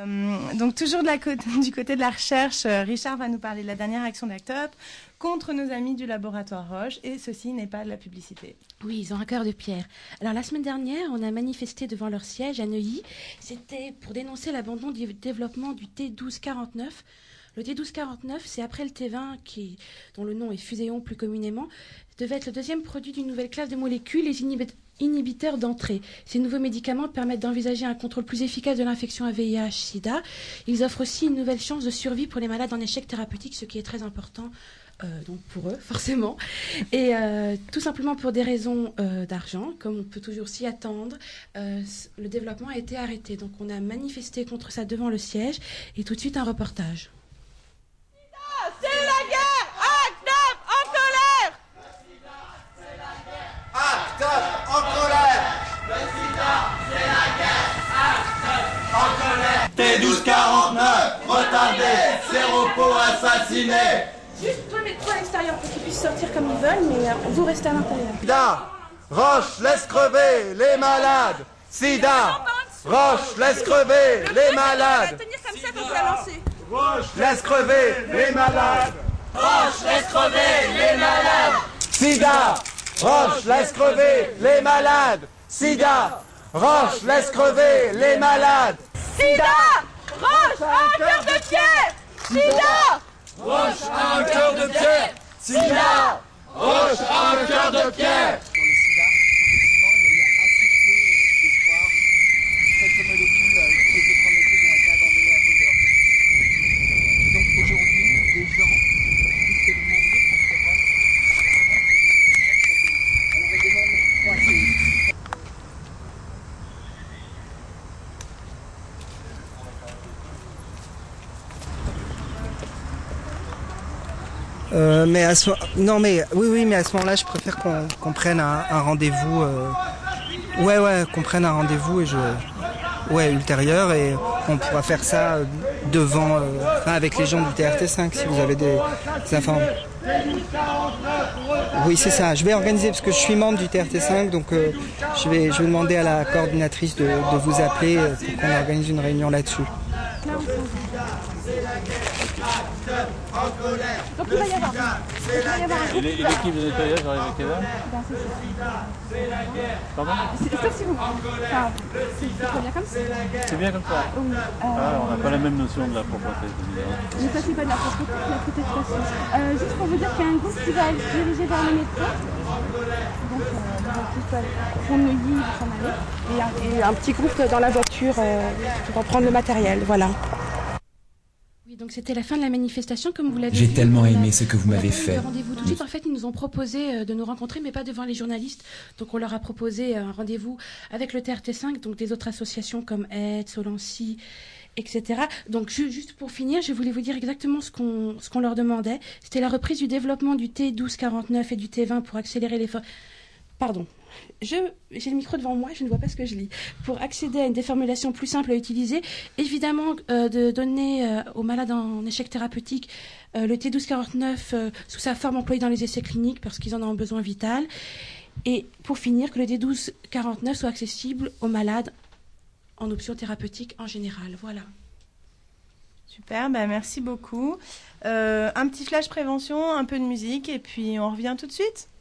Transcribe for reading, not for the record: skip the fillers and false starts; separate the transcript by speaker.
Speaker 1: Donc toujours du côté de la recherche, Richard va nous parler de la dernière action d'Act Up contre nos amis du laboratoire Roche, et ceci n'est pas de la publicité.
Speaker 2: Oui, ils ont un cœur de pierre. Alors la semaine dernière, on a manifesté devant leur siège à Neuilly. C'était pour dénoncer l'abandon du développement du T1249. Le T1249, c'est après le T20, dont le nom est Fuséon plus communément, devait être le deuxième produit d'une nouvelle classe de molécules, les inhibiteurs d'entrée. Ces nouveaux médicaments permettent d'envisager un contrôle plus efficace de l'infection à VIH-Sida. Ils offrent aussi une nouvelle chance de survie pour les malades en échec thérapeutique, ce qui est très important donc pour eux, forcément. Et tout simplement pour des raisons d'argent, comme on peut toujours s'y attendre, le développement a été arrêté. Donc on a manifesté contre ça devant le siège, et tout de suite un reportage.
Speaker 3: C'est la guerre! Act Up en colère!
Speaker 4: Act Up en colère!
Speaker 3: Le sida, c'est la guerre! Act Up en colère!
Speaker 4: T1249, retardé, séropos assassiné!
Speaker 2: Juste, toi, mets-toi à l'extérieur pour qu'ils puissent sortir comme ils veulent, mais vous restez à l'intérieur.
Speaker 4: Sida, Roche laisse crever les malades! Sida, Roche laisse crever les malades!
Speaker 3: Tenir comme ça pour la lancer.
Speaker 4: Roche laisse crever les malades!
Speaker 3: Roche, laisse crever les malades!
Speaker 4: Sida, Roche laisse crever les malades! Sida, Roche laisse crever les malades!
Speaker 3: Sida! Roche a un cœur de pierre! Sida!
Speaker 4: Roche a un cœur de pierre! Sida, Roche a un cœur de pierre! Mais à ce mais à ce moment-là, je préfère qu'on prenne un rendez-vous. Qu'on prenne un rendez-vous ultérieur, et on pourra faire ça devant, avec les gens du TRT5 si vous avez des informations. Oui, c'est ça. Je vais organiser parce que je suis membre du TRT5, donc je vais demander à la coordinatrice de vous appeler pour qu'on organise une réunion là-dessus.
Speaker 2: Donc il va y avoir
Speaker 5: Et l'équipe de nettoyage arrive à quelle heure? Pardon?
Speaker 2: Sauf si vous... Enfin, c'est bien comme ça.
Speaker 5: C'est bien comme ça.
Speaker 2: Oui.
Speaker 5: On n'a pas la même notion de la propreté.
Speaker 2: Mais ça, c'est pas de la protection. Juste pour vous dire qu'il y a un groupe qui va se diriger vers le métro. Donc, pour Neuilly, s'en aller. Et un petit groupe dans la voiture pour prendre le matériel. Voilà. Oui, donc c'était la fin de la manifestation, comme vous l'avez vu.
Speaker 6: J'ai tellement aimé ce que vous m'avez fait.
Speaker 2: Rendez-vous tout de suite. En fait, ils nous ont proposé de nous rencontrer, mais pas devant les journalistes. Donc, on leur a proposé un rendez-vous avec le TRT5, donc des autres associations comme Aide, Solancy, etc. Donc, juste pour finir, je voulais vous dire exactement ce qu'on leur demandait. C'était la reprise du développement du T1249 et du T20 pour accélérer l'effort. Pardon. J'ai le micro devant moi, je ne vois pas ce que je lis. Pour accéder à une déformulation plus simple à utiliser, évidemment de donner aux malades en échec thérapeutique le T1249 sous sa forme employée dans les essais cliniques parce qu'ils en ont un besoin vital. Et pour finir, que le T1249 soit accessible aux malades en option thérapeutique en général. Voilà.
Speaker 1: Super, merci beaucoup. Un petit flash prévention, un peu de musique, et puis on revient tout de suite.